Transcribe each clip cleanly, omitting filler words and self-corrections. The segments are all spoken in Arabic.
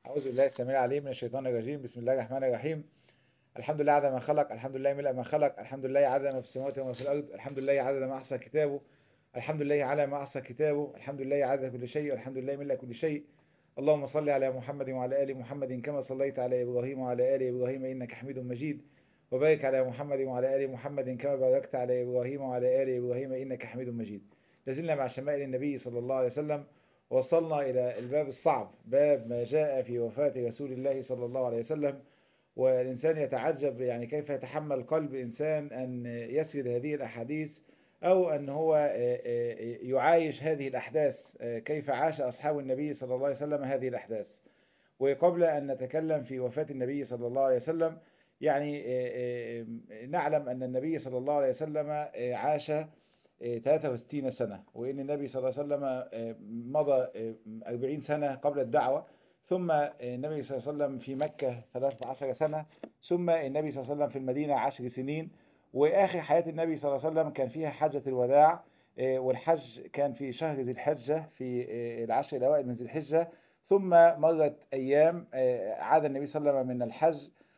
أعوذ بالله السميع العليم من الشيطان الرجيم. بسم الله الرحمن الرحيم. الحمد لله عدد ما خلق، الحمد لله ملء ما خلق، الحمد لله عدد ما في السماوات وما في الأرض، الحمد لله عدد ما أحصى كتابه، الحمد لله على ما أحصى كتابه، الحمد لله عدد كل شيء، والحمد لله ملء كل شيء. اللهم صل على محمد وعلى آل محمد كما صليت على إبراهيم وعلى آل إبراهيم إنك حميد مجيد، وبارك على محمد وعلى آل محمد كما باركت على إبراهيم وعلى آل إبراهيم إنك حميد مجيد. لازلنا مع شمائل النبي صلى الله عليه وسلم، وصلنا إلى الباب الصعب، باب ما جاء في وفاة رسول الله صلى الله عليه وسلم. والإنسان يتعجب يعني كيف يتحمل قلب إنسان أن يسرد هذه الأحاديث، أو أن هو يعايش هذه الأحداث، كيف عاش أصحاب النبي صلى الله عليه وسلم هذه الأحداث. وقبل أن نتكلم في وفاة النبي صلى الله عليه وسلم، يعني نعلم أن النبي صلى الله عليه وسلم عاش 63 سنة، وإن النبي صلى الله عليه وسلم مضى 40 سنة قبل الدعوة، ثم النبي صلى الله عليه وسلم في مكة 13 سنة، ثم النبي صلى الله عليه وسلم في المدينة 10 سنين، وآخر حياة النبي صلى الله عليه وسلم كان فيها حجة الوداع. والحج كان في شهر ذي الحجة في العشر الأوائل من ذي الحجة. ثم مرت أيام، عاد النبي صلى الله عليه وسلم من الحج،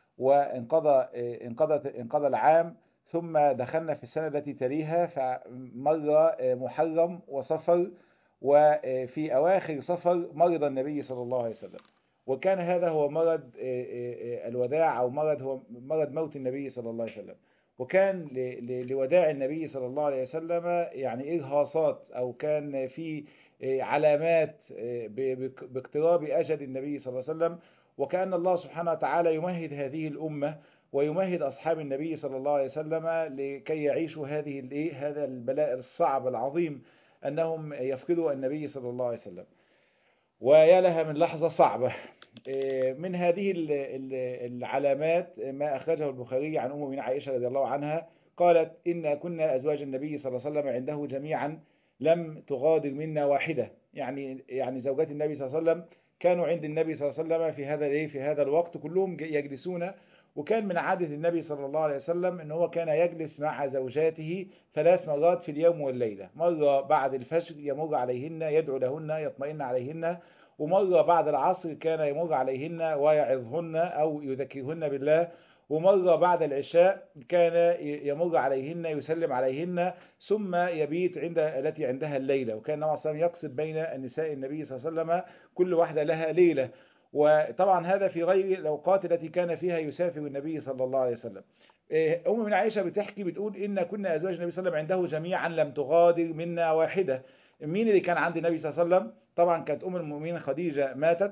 انقضى العام، ثم دخلنا في السنة التي تليها، فمر محرم وصفر، وفي أواخر صفر مرض النبي صلى الله عليه وسلم، وكان هذا هو مرض الوداع، أو هو مرض موت النبي صلى الله عليه وسلم. وكان لوداع النبي صلى الله عليه وسلم يعني إرهاصات، أو كان في علامات باقتراب أجل النبي صلى الله عليه وسلم. وكأن الله سبحانه وتعالى يمهد هذه الأمة ويمهد أصحاب النبي صلى الله عليه وسلم لكي يعيشوا هذا البلاء الصعب العظيم، أنهم يفقدوا النبي صلى الله عليه وسلم. ويا لها من لحظة صعبة. من هذه العلامات ما أخرجه البخاري عن أم من عائشة رضي الله عنها، قالت: إن كنا أزواج النبي صلى الله عليه وسلم عنده جميعا لم تغادر منا واحدة. يعني زوجات النبي صلى الله عليه وسلم كانوا عند النبي صلى الله عليه وسلم في هذا الوقت كلهم يجلسون. وكان من عادة النبي صلى الله عليه وسلم أن هو كان يجلس مع زوجاته 3 مرات في اليوم والليلة: مرة بعد الفجر يمر عليهن يدعو لهن يطمئن عليهن، ومرة بعد العصر كان يمر عليهن ويعظهن أو يذكرهن بالله، ومرة بعد العشاء كان يمر عليهن يسلم عليهن، ثم يبيت التي عندها الليلة. وكان النبي صلى الله عليه وسلم يقصد بين النساء النبي صلى الله عليه وسلم كل واحدة لها ليلة. وطبعا هذا في غير الأوقات التي كان فيها يسافر النبي صلى الله عليه وسلم. أم من عائشة بتحكي بتقول: إن كنا أزواج النبي صلى الله عليه وسلم عنده جميعا لم تغادر منا واحدة. مين اللي كان عند النبي صلى الله عليه وسلم؟ طبعا كانت أم المؤمنين خديجة ماتت،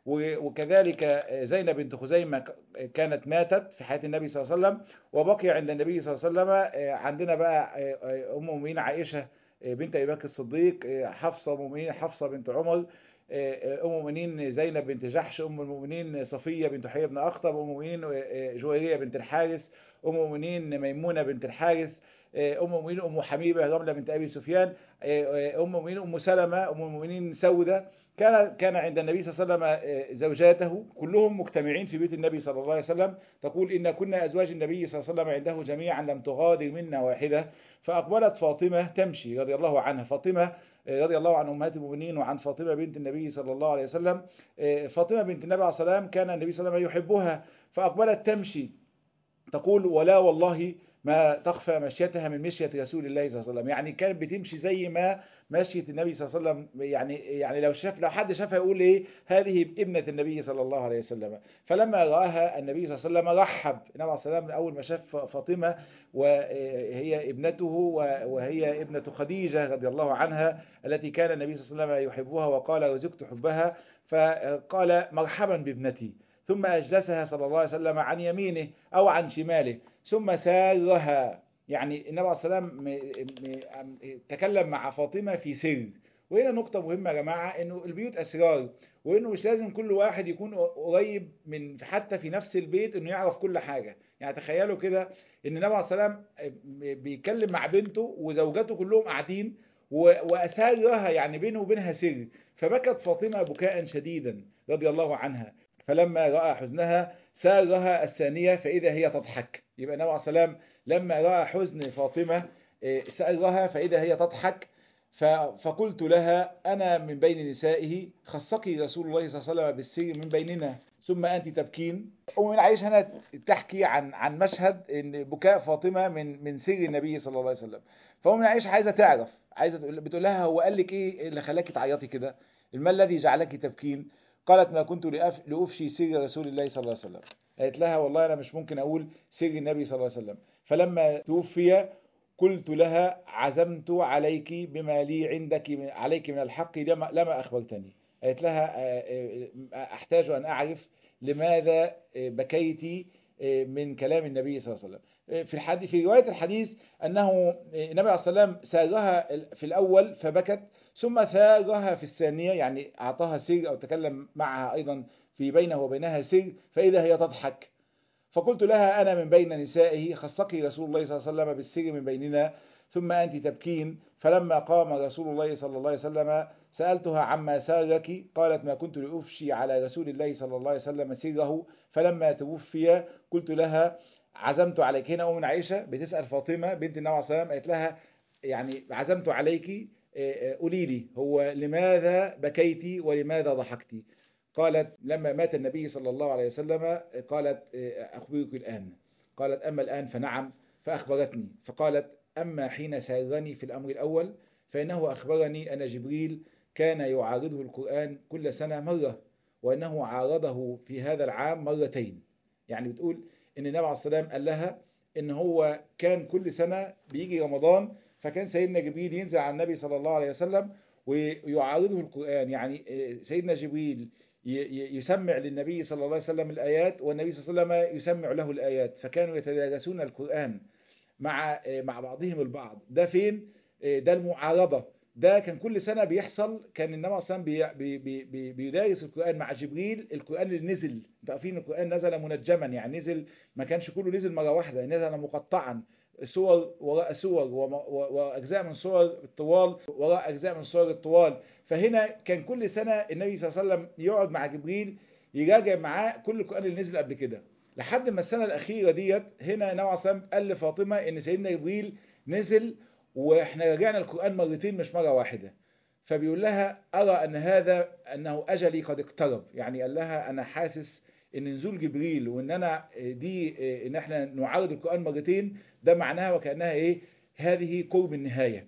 وكذلك زينب بنت خزيمة كانت ماتت في حياة النبي صلى الله عليه وسلم. وبقي عند النبي صلى الله عليه وسلم عندنا بقى أم المؤمنين عائشة بنت أبي بكر الصديق، حفصة أم المؤمنين حفصة بنت عمر، أم المؤمنين زينب بنت جحش، أم المؤمنين صفية بنت حيي بن أخطب، أم المؤمنين جويرية بنت الحارث، أم المؤمنين ميمونة بنت الحارث، أم المؤمنين أم حبيبة رملة بنت أبي سفيان، أم المؤمنين أم سلمة، أم المؤمنين سودة. كان عند النبي صلى الله عليه وسلم زوجاته كلهم مجتمعين في بيت النبي صلى الله عليه وسلم. تقول: إن كنا أزواج النبي صلى الله عليه وسلم عنده جميعا لم تغادر منا واحدة. فأقبلت فاطمة تمشي رضي الله عنها. فاطمة رضي الله عن أمهات المؤمنين وعن فاطمة بنت النبي صلى الله عليه وسلم. فاطمة بنت النبي عليه الصلاة والسلام كان النبي صلى الله عليه وسلم يحبها، فأقبلت تمشي. تقول: ولا والله ما تخفى مشيتها من مشية رسول الله صلى الله عليه وسلم. يعني كانت بتمشي زي ما مشية النبي صلى الله عليه وسلم. يعني لو حد شافها يقول ايه: هذه ابنة النبي صلى الله عليه وسلم. فلما رآها النبي صلى الله عليه وسلم رحب. النبي عليه الصلاة والسلام أول ما شاف فاطمة وهي ابنته وهي ابنة خديجة رضي الله عنها التي كان النبي صلى الله عليه وسلم يحبها وقال: رزقت حبها، فقال: مرحبا بابنتي. ثم أجلسها صلى الله عليه وسلم عن يمينه أو عن شماله، ثم سارها. يعني النبي عليه الصلاة والسلام تكلم مع فاطمة في سر. وهنا نقطة مهمة يا جماعة: إنه البيوت أسرار، وإنه مش لازم كل واحد يكون قريب من حتى في نفس البيت إنه يعرف كل حاجة. يعني تخيلوا كده إن النبي عليه الصلاة والسلام بيتكلم مع بنته وزوجته كلهم قاعدين، وأسرها يعني بينه وبينها سر. فبكت فاطمة بكاء شديدا رضي الله عنها. فلما رأى حزنها سارها الثانية فإذا هي تضحك. يبقى النبي عليه الصلاة والسلام لما رأى حزن فاطمة سارها فإذا هي تضحك. فقلت لها أنا من بين نسائه خصك رسول الله صلى الله عليه وسلم بالسر من بيننا ثم أنت تبكين. أم عائشة هنا تحكي عن مشهد إن بكاء فاطمة من سر النبي صلى الله عليه وسلم. فأم عائشة عايزة تعرف، بتقول لها هو قال لك إيه اللي خلاكي تعيطي كده؟ ما الذي جعلك تبكين؟ قالت ما كنت لأفشي سر رسول الله صلى الله عليه وسلم. قالت لها والله أنا مش ممكن أقول سر النبي صلى الله عليه وسلم. فلما توفي قلت لها عزمت عليك بما لي عليك من الحق لما أخبرتني. قالت لها أحتاج أن أعرف لماذا بكيت من كلام النبي صلى الله عليه وسلم. في رواية الحديث أنه النبي عليه الصلاة والسلام سارها في الأول فبكت، ثم ثارها في الثانية، يعني أعطاها سر أو تكلم معها أيضا في بينه وبينها سر، فإذا هي تضحك. فقلت لها أنا من بين نسائه خصك رسول الله صلى الله عليه وسلم بالسر من بيننا ثم أنت تبكين. فلما قام رسول الله صلى الله عليه وسلم سألتها عما سارك، قالت ما كنت لأفشي على رسول الله صلى الله عليه وسلم سره. فلما توفي قلت لها عزمت عليك. هنا أم عائشة بتسأل فاطمة بنت النبي عليه الصلاة والسلام، قالت لها يعني عزمت عليك، قولي لي هو لماذا بكيتي ولماذا ضحكتي؟ قالت لما مات النبي صلى الله عليه وسلم قالت أخبرك الآن. قالت أما الآن فنعم. فأخبرتني فقالت أما حين سارني في الأمر الأول فإنه أخبرني أن جبريل كان يعارضه القرآن كل سنة مرة، وأنه عارضه في هذا العام مرتين. يعني بتقول إن النبي عليه الصلاة والسلام قال لها إن هو كان كل سنة بيجي رمضان فكان سيدنا جبريل ينزل على النبي صلى الله عليه وسلم ويعارضه القرآن. يعني سيدنا جبريل يسمع للنبي صلى الله عليه وسلم الآيات والنبي صلى الله عليه وسلم يسمع له الآيات، فكانوا يتدارسون القرآن مع بعضهم البعض. ده فين؟ ده المعارضة. ده كان كل سنة بيحصل. كان النبي صلى الله عليه وسلم بيدارس القرآن مع جبريل، القرآن اللي نزل. انتوا عارفين القرآن نزل منجما، يعني نزل ما كانش كله نزل مرة واحدة، نزل مقطعا، سور وراء سور وأجزاء من سور الطوال وراء أجزاء من سور الطوال. فهنا كان كل سنة النبي صلى الله عليه وسلم يقعد مع جبريل يراجع معاه كل القرآن اللي نزل قبل كده، لحد ما السنة الأخيرة ديت هنا النبي عليه الصلاة والسلام قال لفاطمة إن سيدنا جبريل نزل وإحنا راجعنا القرآن مرتين مش مرة واحدة. فبيقول لها أرى أنه أجلي قد اقترب. يعني قال لها أنا حاسس إن نزول جبريل وإن أنا إن إحنا نعارض القرآن مرتين ده معناها وكأنها إيه؟ هذه قرب النهاية.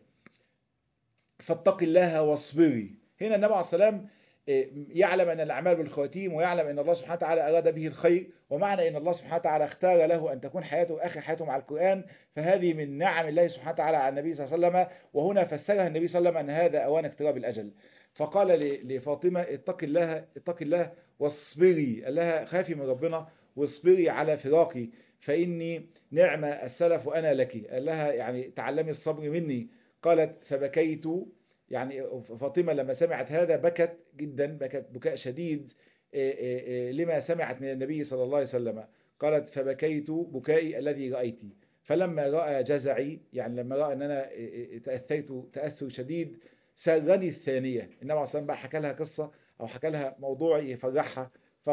فاتق الله واصبري. هنا النبي عليه الصلاة والسلام يعلم أن الأعمال بالخواتيم، ويعلم أن الله سبحانه وتعالى أراد به الخير، ومعنى أن الله سبحانه وتعالى اختار له أن تكون حياته آخر حياته مع القرآن، فهذه من نعم الله سبحانه وتعالى على النبي صلى الله عليه وسلم. وهنا فسرها النبي صلى الله عليه وسلم أن هذا أوان اقتراب الأجل. فقال لفاطمة اتق الله واصبري. قال لها خافي من ربنا واصبري على فراقي فإني نعم السلف وأنا لك. قال لها يعني تعلمي الصبر مني. قالت فبكيت. يعني فاطمة لما سمعت هذا بكت جدا، بكت بكاء شديد لما سمعت من النبي صلى الله عليه وسلم. قالت فبكيت بكائي الذي رأيتي. فلما رأى جزعي، يعني لما رأى أن أنا تأثرت تأثر شديد، سرني الثانية. النبي عليه الصلاة والسلام بقى حكى لها قصة أو حكى لها موضوع يفرحها.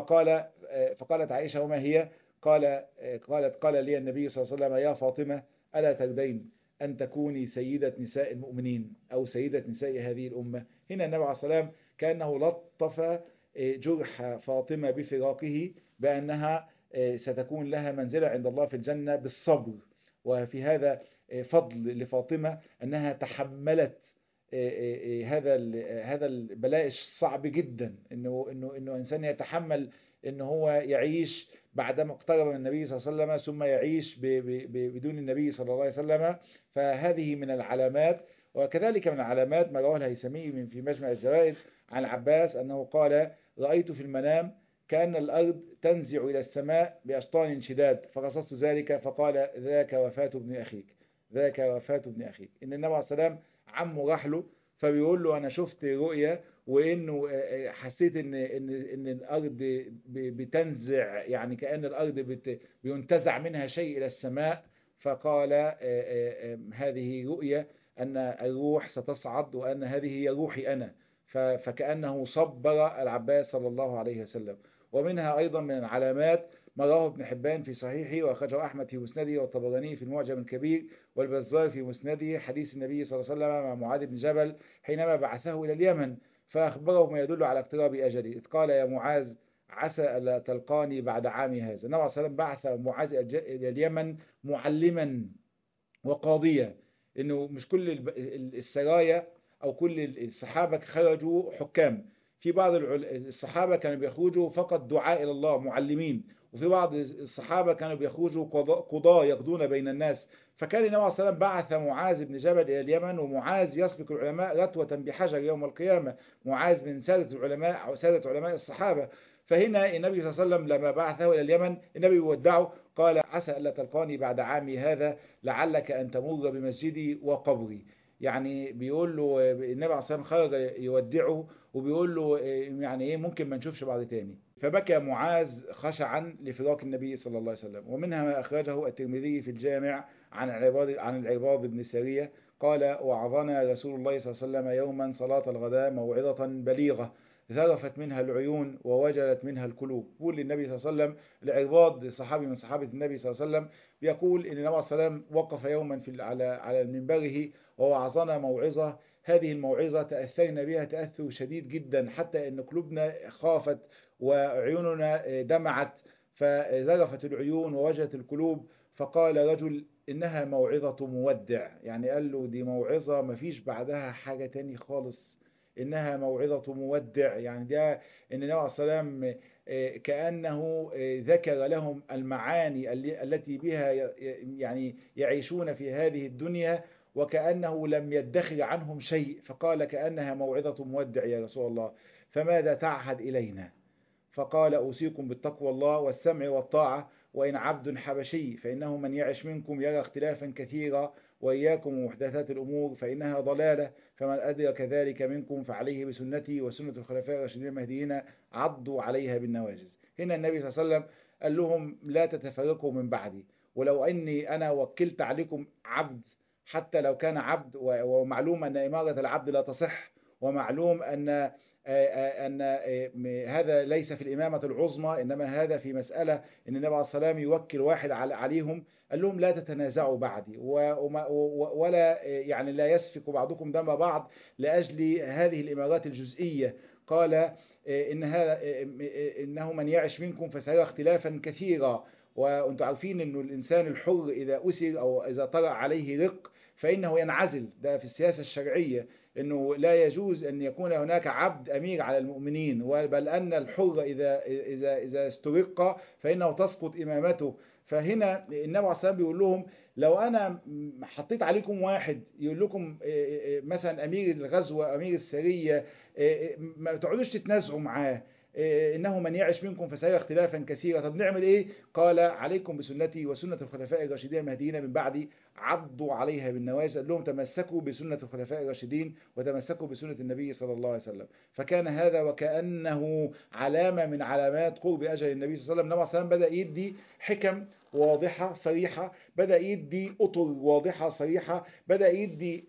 فقالت عائشة وما هي؟ قال لي النبي صلى الله عليه وسلم يا فاطمة ألا ترضين أن تكوني سيدة نساء المؤمنين أو سيدة نساء هذه الأمة؟ هنا النبي عليه الصلاة والسلام كأنه لطف جرح فاطمة بفراقه بأنها ستكون لها منزلة عند الله في الجنة بالصبر. وفي هذا فضل لفاطمة أنها تحملت هذا البلاء الصعب جدا، إنه إنسان يتحمل إنه هو يعيش بعدما اقترب من النبي صلى الله عليه وسلم ثم يعيش بدون النبي صلى الله عليه وسلم. فهذه من العلامات. وكذلك من العلامات ما رواه الهيثمي في مجمع الزوائد عن عباس أنه قال رأيت في المنام كأن الأرض تنزع إلى السماء بأشطان شداد فقصصت ذلك فقال ذاك وفاة ابن أخيك. ذاك وفاة ابن أخيك. إن النبي عليه السلام عمه راح له فبيقول له أنا شفت رؤية وإنه حسيت إن الأرض بتنزع، يعني كأن الأرض بينتزع منها شيء إلى السماء. فقال هذه رؤية أن الروح ستصعد وأن هذه هي روحي أنا. فكأنه صبر العباس صلى الله عليه وسلم. ومنها أيضا من العلامات ما رواه ابن حبان في صحيحه وأخرجه أحمد في مسنده والطبراني في المعجم الكبير والبزار في مسنده حديث النبي صلى الله عليه وسلم مع معاذ بن جبل حينما بعثه إلى اليمن فأخبره ما يدل على اقتراب أجله، إذ قال يا معاذ عسى ألا تلقاني بعد عامي هذا. النبي صلى الله عليه وسلم بعث معاذ إلى اليمن معلما وقاضيا، إنه مش كل السرايا أو كل الصحابة خرجوا حكام، في بعض الصحابة كانوا بيخرجوا فقط دعاء إلى الله معلمين، وفي بعض الصحابة كانوا بيخرجوا قضاة يقضون بين الناس. فكان النبي صلى الله عليه وسلم بعث معاذ بن جبل إلى اليمن، ومعاذ يسبق العلماء رتوة بحجر يوم القيامة، معاذ من سادة العلماء أو سادة علماء الصحابة. فهنا النبي صلى الله عليه وسلم لما بعثه إلى اليمن النبي يودعه قال عسى ألا تلقاني بعد عامي هذا لعلك أن تمر بمسجدي وقبري. يعني بيقول له النبي عليه الصلاة والسلام خرج يودعه وبيقول له يعني ايه ممكن ما نشوفش بعض تاني. فبكى معاذ خشعا لفراق النبي صلى الله عليه وسلم. ومنها ما أخرجه الترمذي في الجامع عن العباض بن سارية قال وعظنا رسول الله صلى الله عليه وسلم يوما صلاة الغداء موعظة بليغة ذرفت منها العيون ووجلت منها القلوب. يقول النبي صلى الله عليه وسلم لعباض صحابي من صحابة النبي صلى الله عليه وسلم بيقول إن النبي صلى الله عليه وسلم وقف يوما على منبره ووعظنا موعظة، هذه الموعظة تأثرنا بها تأثر شديد جدا حتى أن قلوبنا خافت وعيوننا دمعت، فذرفت العيون ووجلت القلوب. فقال رجل إنها موعظة مودع، يعني قال له دي موعظة مفيش بعدها حاجة تاني خالص، إنها موعظة مودع. يعني ده إن النبي عليه الصلاة والسلام كأنه ذكر لهم المعاني التي بها يعني يعيشون في هذه الدنيا، وكأنه لم يدخر عنهم شيء، فقال كأنها موعظة مودع يا رسول الله، فماذا تعهد إلينا؟ فقال أوصيكم بالتقوى الله والسمع والطاعة وإن عبد حبشي، فإنه من يعش منكم يرى اختلافا كثيرا، وإياكم ومحدثات الأمور فإنها ضلالة، فمن أدرك ذلك منكم فعليه بسنتي وسنة الخلفاء الراشدين المهديين عضوا عليها بالنواجذ. هنا النبي صلى الله عليه وسلم قال لهم لا تتفرقوا من بعدي، ولو أني أنا وكلت عليكم عبد حتى لو كان عبد، ومعلوم أن إمارة العبد لا تصح، ومعلوم أن هذا ليس في الإمامة العظمى، إنما هذا في مسألة أن النبي عليه الصلاة والسلام يوكل واحد عليهم. قال لهم لا تتنازعوا بعدي ولا يعني لا يسفك بعضكم دم بعض لأجل هذه الإمارات الجزئية. قال إنه من يعش منكم فسيرى اختلافا كثيرا، وأنتم عارفين أن الإنسان الحر إذا أسر أو إذا طرأ عليه رق فإنه ينعزل، ده في السياسة الشرعية، أنه لا يجوز أن يكون هناك عبد أمير على المؤمنين، بل أن الحر إذا استرق فإنه تسقط إمامته. فهنا النبي عليه الصلاة بيقول لهم لو أنا حطيت عليكم واحد يقول لكم مثلا أمير الغزوة أمير السرية ما تقعدوش تتنازعوا معاه، إنه من يعش منكم فسيرى اختلافا كثيرا، طب نعمل إيه؟ قال عليكم بسنتي وسنة الخلفاء الراشدين المهديين من بعدي عضوا عليها بالنواجذ. قال لهم تمسكوا بسنة الخلفاء الراشدين وتمسكوا بسنة النبي صلى الله عليه وسلم. فكان هذا وكأنه علامة من علامات قرب أجل النبي صلى الله عليه وسلم. النبي صلى الله عليه وسلم بدأ يدي حكم واضحة صريحة، بدأ يدي أطر واضحة صريحة، بدأ يدي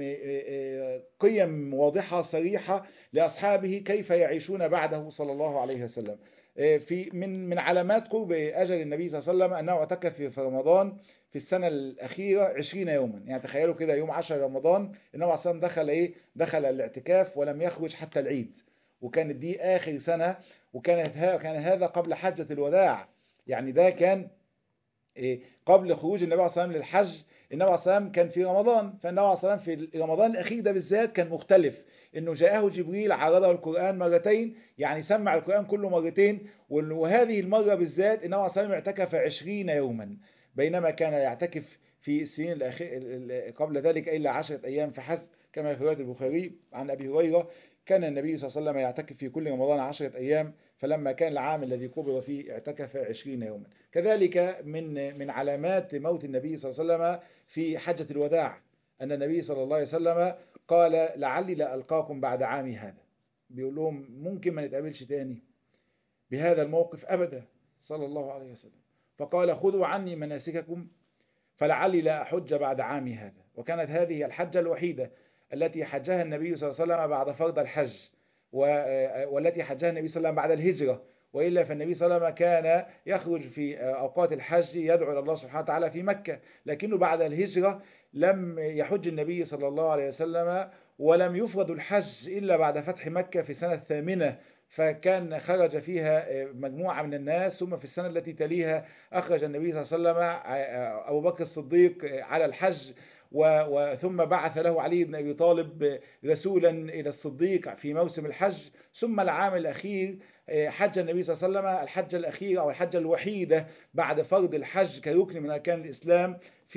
قيم واضحة صريحة لأصحابه كيف يعيشون بعده صلى الله عليه وسلم. في من علامات قرب أجل النبي صلى الله عليه وسلم أنه اعتكف في رمضان في السنة الأخيرة 20 يوما. يعني تخيلوا كده يوم 10 رمضان النبي صلى الله عليه وسلم دخل الاعتكاف ولم يخرج حتى العيد، وكانت دي آخر سنة، كان هذا قبل حجة الوداع. يعني ده كان قبل خروج النبي عليه الصلاة والسلام للحج. النبي عليه الصلاة والسلام كان في رمضان، فالنبي عليه الصلاة والسلام في رمضان الأخير ده بالذات كان مختلف، إنه جاءه جبريل عرضه القرآن مرتين، يعني سمع القرآن كله مرتين، وهذه المرة بالذات النبي عليه الصلاة والسلام اعتكف 20 يوما، بينما كان يعتكف في السنين قبل ذلك إلا 10 أيام فحسب، كما في رواية البخاري عن أبي هريرة كان النبي صلى الله عليه وسلم يعتكف في كل رمضان 10 أيام، فلما كان العام الذي قبض فيه اعتكف 20 يوما. كذلك من علامات موت النبي صلى الله عليه وسلم في حجة الوداع أن النبي صلى الله عليه وسلم قال لعلي لا ألقاكم بعد عامي هذا، بيقول لهم ممكن ما نتقابلش تاني بهذا الموقف أبدا صلى الله عليه وسلم. فقال خذوا عني مناسككم فلعلي لا أحج بعد عامي هذا. وكانت هذه الحجة الوحيدة التي حجها النبي صلى الله عليه وسلم بعد فرض الحج، والتي حجها النبي صلى الله عليه وسلم بعد الهجرة، وإلا فالنبي صلى الله عليه وسلم كان يخرج في أوقات الحج يدعو إلى الله سبحانه وتعالى في مكة، لكنه بعد الهجرة لم يحج النبي صلى الله عليه وسلم، ولم يفرض الحج إلا بعد فتح مكة في سنة 8، فكان خرج فيها مجموعة من الناس. ثم في السنة التي تليها أخرج النبي صلى الله عليه وسلم أبو بكر الصديق على الحج، ثم بعث له علي بن أبي طالب رسولا إلى الصديق في موسم الحج. ثم العام الأخير حج النبي صلى الله عليه وسلم الحجة الأخيرة أو الحجة الوحيدة بعد فرض الحج كركن من أركان الإسلام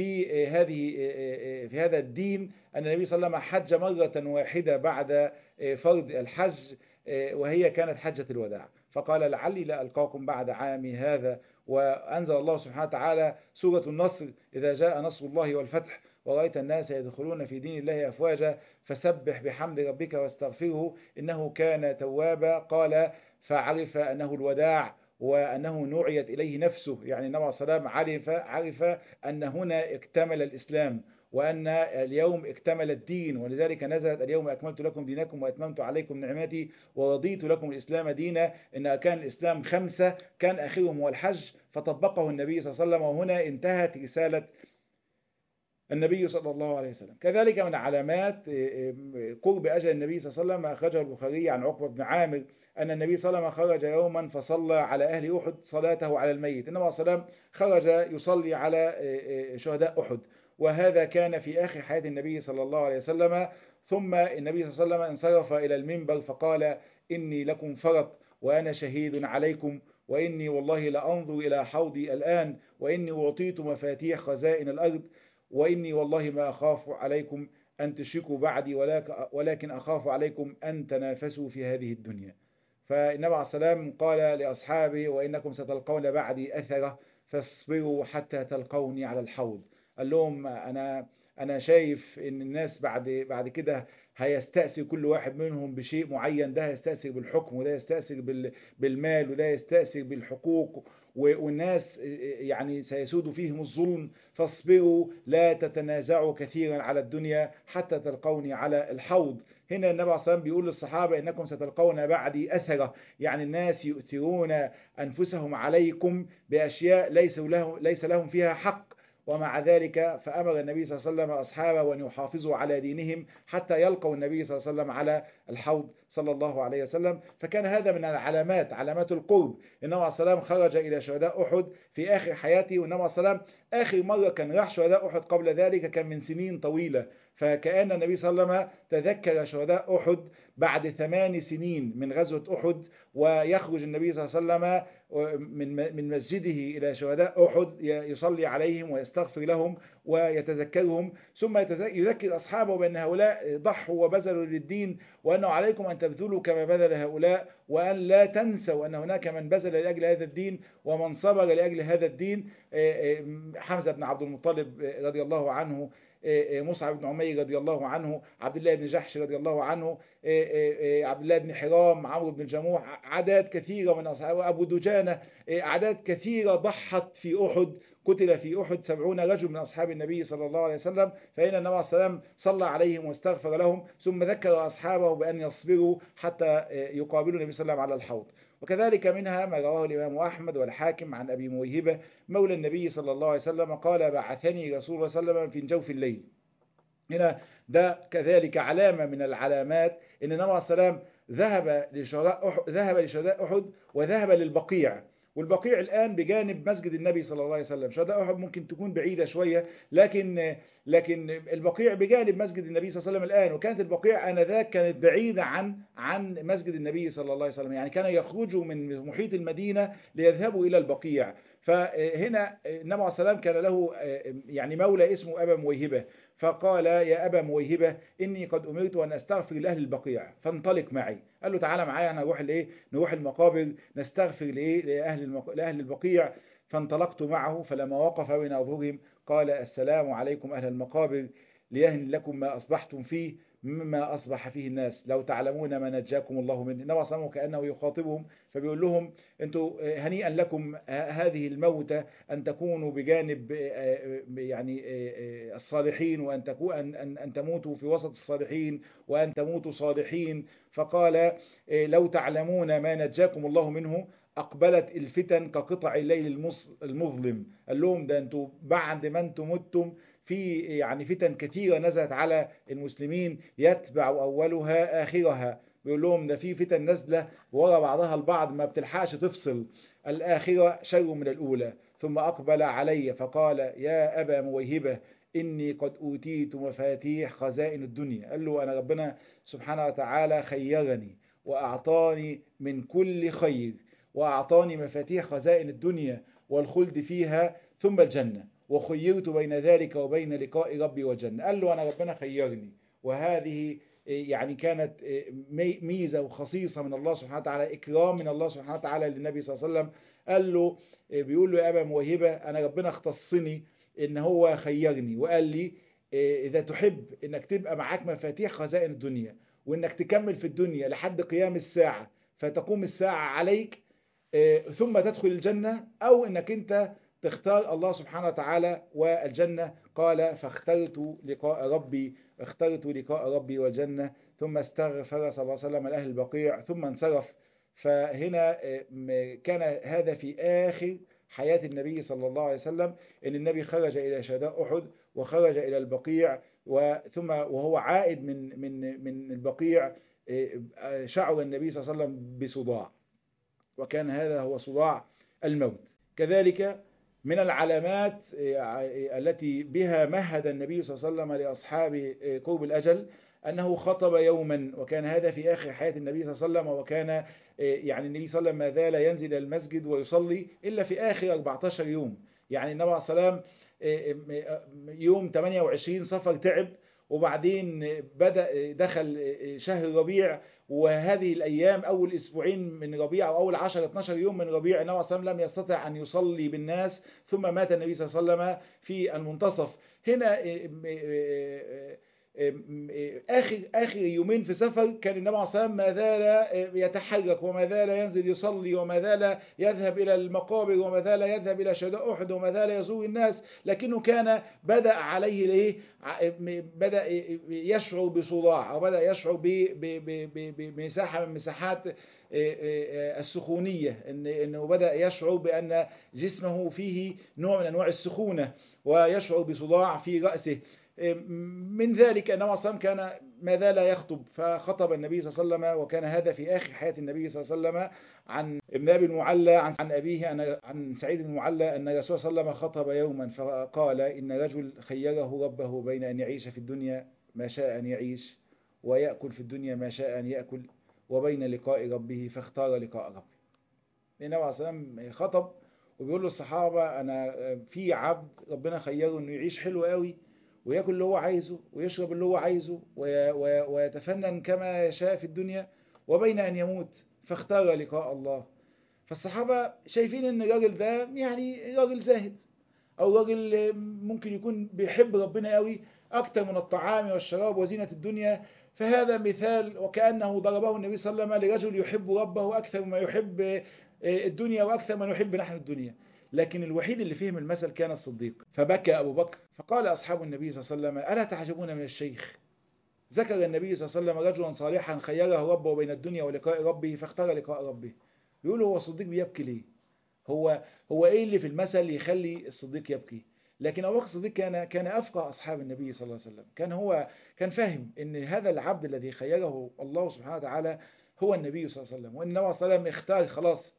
في هذا الدين، أن النبي صلى الله عليه وسلم حج مرة واحدة بعد فرض الحج، وهي كانت حجة الوداع. فقال لعلي لا ألقاكم بعد عامي هذا. وأنزل الله سبحانه وتعالى سورة النصر: إذا جاء نصر الله والفتح ورأيت الناس يدخلون في دين الله أفواجا فسبح بحمد ربك واستغفره إنه كان توابا. قال فعرف أنه الوداع وأنه نعيت إليه نفسه، يعني النبي صلى الله عليه وسلم عرف أن هنا اكتمل الإسلام وأن اليوم اكتمل الدين، ولذلك نزلت اليوم أكملت لكم دينكم وأتممت عليكم نعمتي ورضيت لكم الإسلام دينا. إن أركان الإسلام 5 كان آخرهم هو الحج، فطبقه النبي صلى الله عليه وسلم، وهنا انتهت رسالة النبي صلى الله عليه وسلم. كذلك من علامات قرب أجل النبي صلى الله عليه وسلم ما أخرجه البخاري عن عقبة بن عامر أن النبي صلى الله عليه وسلم خرج يوما فصلى على أهل أحد صلاته على الميت. النبي صلى الله عليه وسلم خرج يصلي على شهداء أحد، وهذا كان في آخر حياة النبي صلى الله عليه وسلم. ثم النبي صلى الله عليه وسلم انصرف إلى المنبر فقال: إني لكم فرط وأنا شهيد عليكم، وإني والله لأنظر إلى حوضي الآن، وإني أعطيت مفاتيح خزائن الأرض، وإني والله ما أخاف عليكم أن تشركوا بعدي ولكن أخاف عليكم أن تنافسوا في هذه الدنيا. فالنبي عليه السلام قال لأصحابه: وإنكم ستلقون بعدي أثرة فاصبروا حتى تلقوني على الحوض. قال لهم: أنا شايف إن الناس بعد كده هيستأثر كل واحد منهم بشيء معين، ده هيستأثر بالحكم، وده يستأثر بالمال، وده يستأثر بالحقوق، والناس يعني سيسود فيهم الظلم، فاصبروا لا تتنازعوا كثيرا على الدنيا حتى تلقوني على الحوض. هنا النبي عليه الصلاة والسلام بيقول للصحابة: إنكم ستلقون بعدي أثرة، يعني الناس يؤثرون أنفسهم عليكم بأشياء ليس لهم فيها حق، ومع ذلك فأمر النبي صلى الله عليه وسلم أصحابه أن يحافظوا على دينهم حتى يلقوا النبي صلى الله عليه وسلم على الحوض صلى الله عليه وسلم. فكان هذا من علامات القرب. النبي عليه الصلاة والسلام خرج إلى شهداء أحد في آخر حياته، والنبي عليه الصلاة والسلام آخر مرة كان راح شهداء أحد قبل ذلك كان من سنين طويلة، فكأن النبي صلى الله عليه وسلم تذكر شهداء أحد بعد 8 سنين من غزوة أحد، ويخرج النبي صلى الله عليه وسلم من مسجده إلى شهداء أحد يصلي عليهم ويستغفر لهم ويتذكرهم، ثم يذكر أصحابه بأن هؤلاء ضحوا وبذلوا للدين، وأنه عليكم أن تبذلوا كما بذل هؤلاء، وأن لا تنسوا أن هناك من بذل لأجل هذا الدين ومن صبر لأجل هذا الدين. حمزة بن عبد المطلب رضي الله عنه، مصعب بن عمير رضي الله عنه، عبد الله بن جحش رضي الله عنه، عبد الله بن حرام، عمرو بن الجموح، أعداد كثيرة من أصحاب، أبو دجانة، أعداد كثيرة ضحت في أحد، قتل في أحد 70 رجل من أصحاب النبي صلى الله عليه وسلم. فإن النبي عليه الصلاة والسلام صلى عليهم واستغفر لهم، ثم ذكر أصحابه بأن يصبروا حتى يقابلوا النبي صلى الله عليه وسلم على الحوض. وكذلك منها ما رواه الإمام أحمد والحاكم عن أبي مويهبة مولى النبي صلى الله عليه وسلم قال: بعثني رسول الله صلى الله عليه وسلم في جوف الليل. هنا ده كذلك علامة من العلامات ان النبي عليه السلام ذهب لشهداء أحد وذهب للبقيع، والبقيع الآن بجانب مسجد النبي صلى الله عليه وسلم. شهداء أحد ممكن تكون بعيدة شوية، لكن البقيع بجانب مسجد النبي صلى الله عليه وسلم الآن، وكانت البقيع آنذاك كانت بعيدة عن مسجد النبي صلى الله عليه وسلم، يعني كانوا يخرجوا من محيط المدينة ليذهبوا إلى البقيع. فهنا النبي عليه السلام كان له يعني مولى اسمه أبا مويهبة، فقال: يا أبا مويهبة إني قد أمرت أن أستغفر لأهل البقيع فانطلق معي. قال له: تعالى معايا، نروح المقابر نستغفر لأهل البقيع. فانطلقت معه، فلما وقف بين أظهرهم قال: السلام عليكم أهل المقابر، ليهن لكم ما أصبحتم فيه مما أصبح فيه الناس، لو تعلمون ما نجاكم الله منه. النبي صلى الله عليه وسلم كأنه يخاطبهم فبيقول لهم: أنتوا هنيئا لكم هذه الموتة أن تكونوا بجانب يعني الصالحين، أن تموتوا في وسط الصالحين، وأن تموتوا صالحين. فقال: لو تعلمون ما نجاكم الله منه أقبلت الفتن كقطع الليل المظلم. قال لهم ده أنتوا بعد ما أنتم متم في يعني فتن كثيرة نزلت على المسلمين يتبع أولها آخرها. بيقول لهم ده في فتن نازلة ورا بعضها البعض ما بتلحقش تفصل، الآخرة شر من الأولى. ثم أقبل علي فقال يا أبا مويهبة إني قد أوتيت مفاتيح خزائن الدنيا. قال له أنا ربنا سبحانه وتعالى خيرني وأعطاني من كل خير، وأعطاني مفاتيح خزائن الدنيا والخلد فيها ثم الجنة، وخيرت بين ذلك وبين لقاء ربي والجنة. قال له أنا ربنا خيرني، وهذه يعني كانت ميزة وخصيصة من الله سبحانه وتعالى، إكرام من الله سبحانه وتعالى للنبي صلى الله عليه وسلم. قال له بيقول له يا أبا موهبة أنا ربنا اختصني إن هو خيرني وقال لي إذا تحب إنك تبقى معاك مفاتيح خزائن الدنيا وإنك تكمل في الدنيا لحد قيام الساعة فتقوم الساعة عليك ثم تدخل الجنة، أو إنك أنت تختار الله سبحانه وتعالى والجنة. قال فاخترت لقاء ربي، اخترت لقاء ربي والجنة. ثم استغفر صلى الله عليه وسلم لأهل البقيع ثم انصرف. فهنا كان هذا في آخر حياة النبي صلى الله عليه وسلم، إن النبي خرج إلى شهداء أحد وخرج إلى البقيع، ثم وهو عائد من البقيع شعر النبي صلى الله عليه وسلم بصداع، وكان هذا هو صداع الموت. كذلك من العلامات التي بها مهد النبي صلى الله عليه وسلم لأصحاب قرب الأجل أنه خطب يوما، وكان هذا في آخر حياة النبي صلى الله عليه وسلم. وكان يعني النبي صلى الله عليه وسلم ما زال ينزل المسجد ويصلي إلا في آخر 14 يوم. يعني النبي صلى الله عليه وسلم يوم 28 صفر تعب، وبعدين بدأ دخل شهر ربيع، وهذه الأيام أول أسبوعين من ربيع أو أول 10-12 يوم من ربيع النبي صلى الله عليه وسلم لم يستطع أن يصلي بالناس، ثم مات النبي صلى الله عليه وسلم في المنتصف. هنا آخر يومين في سفر كان النبي صلى الله عليه وسلم ما زال يتحرك، وما زال ينزل يصلي، وما زال يذهب إلى المقابر، وما زال يذهب إلى شهداء أحد، وما زال يزور الناس. لكنه كان بدأ عليه بدأ يشعر بصداع، أو بدأ يشعر بمساحة من مساحات السخونية، إنه بدأ يشعر بأن جسمه فيه نوع من أنواع السخونة، ويشعر بصداع في رأسه. من ذلك أنه أصلا كان ما زال يخطب، فخطب النبي صلى الله عليه وسلم، وكان هذا في آخر حياة النبي صلى الله عليه وسلم. عن ابن أبي المعلى عن أبيه عن سعيد بن المعلى أن الرسول صلى الله عليه وسلم خطب يوما فقال إن رجل خيره ربه بين أن يعيش في الدنيا ما شاء أن يعيش ويأكل في الدنيا ما شاء أن يأكل وبين لقاء ربه فاختار لقاء ربه. النبي عليه الصلاة والسلام خطب وبيقول للصحابة أنا في عبد ربنا خيره إنه يعيش حلو قوي ويأكل اللي هو عايزه ويشرب اللي هو عايزه ويتفنن كما يشاء في الدنيا، وبين أن يموت فاختار لقاء الله. فالصحابة شايفين إن الراجل ده يعني راجل زاهد، أو راجل ممكن يكون بيحب ربنا قوي أكثر من الطعام والشراب وزينة الدنيا. فهذا مثال وكأنه ضربه النبي صلى الله عليه وسلم لرجل يحب ربه أكثر ما يحب الدنيا وأكثر ما يحب نحن الدنيا. لكن الوحيد اللي فهم المثل كان الصديق، فبكى أبو بكر. فقال أصحاب النبي صلى الله عليه وسلم ألا تعجبون من الشيخ؟ ذكر النبي صلى الله عليه وسلم رجلا صالحا خيره ربه بين الدنيا ولقاء ربه فاختار لقاء ربه. يقول هو الصديق بيبكي ليه؟ هو ايه اللي في المثل يخلي الصديق يبكي؟ لكن ابو بكر الصديق كان افقه اصحاب النبي صلى الله عليه وسلم. كان فاهم ان هذا العبد الذي خيره الله سبحانه وتعالى هو النبي صلى الله عليه وسلم، وان النبي صلى الله عليه وسلم اختار خلاص،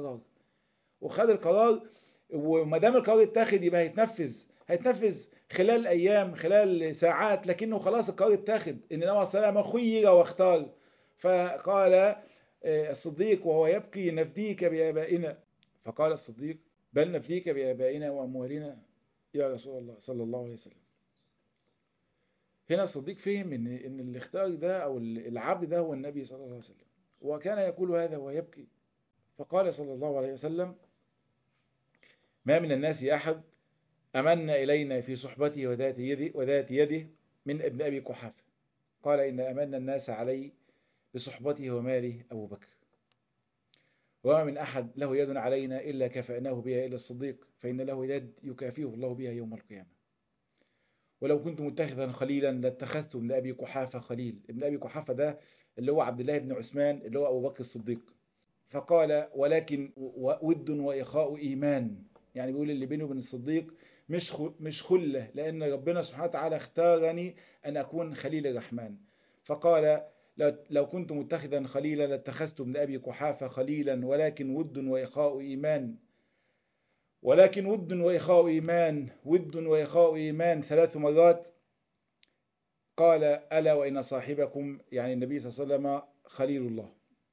خد القرار وما دام القرار اتاخد يبقى هيتنفذ خلال ايام، خلال ساعات، لكنه خلاص القرار اتاخد ان النبي صلى الله عليه وسلم خير واختار. فقال الصديق وهو يبكي نفديك بآبائنا. فقال الصديق بل نفديك بآبائنا وأموالنا يا رسول الله صلى الله عليه وسلم. هنا الصديق فهم إن اللي اختار ده أو العبد ده هو النبي صلى الله عليه وسلم، وكان يقول هذا ويبكي. فقال صلى الله عليه وسلم ما من الناس أحد أمن إلينا في صحبته وذات يده من ابن أبي قحافة. قال إن أمن الناس علي بصحبته وماله أبو بكر، وما من أحد له يد علينا إلا كفأناه بها إلا الصديق، فإن له يد يكافئه الله بها يوم القيامة. ولو كنت متخذا خليلا لاتخذت ابن أبي قحافة خليل. ابن أبي قحافة ده اللي هو عبد الله بن عثمان اللي هو أبو بكر الصديق. فقال ولكن ود وإخاء إيمان، يعني بيقول اللي بيني وبين الصديق مش خلة، لأن ربنا سبحانه وتعالى اختارني أن أكون خليل الرحمن. فقال لو كنت متخذا خليلا لاتخذت من أبي قحافة خليلا، ولكن ود وإخاء إيمان، ولكن ود وإخاء إيمان، ود وإخاء إيمان 3 مرات. قال ألا وإن صاحبكم، يعني النبي صلى الله عليه وسلم، خليل الله.